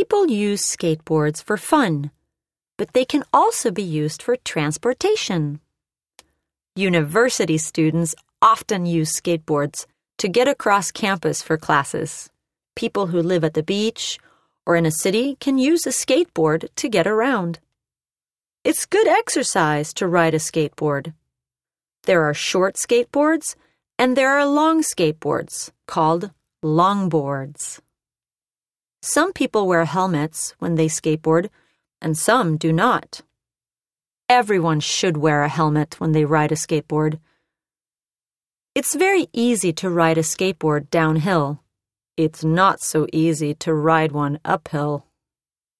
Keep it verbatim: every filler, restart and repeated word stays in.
People use skateboards for fun, but they can also be used for transportation. University students often use skateboards to get across campus for classes. People who live at the beach or in a city can use a skateboard to get around. It's good exercise to ride a skateboard. There are short skateboards and there are long skateboards called longboards. Some people wear helmets when they skateboard and some do not. Everyone should wear a helmet when they ride a skateboard. It's very easy to ride a skateboard downhill. It's not so easy to ride one uphill.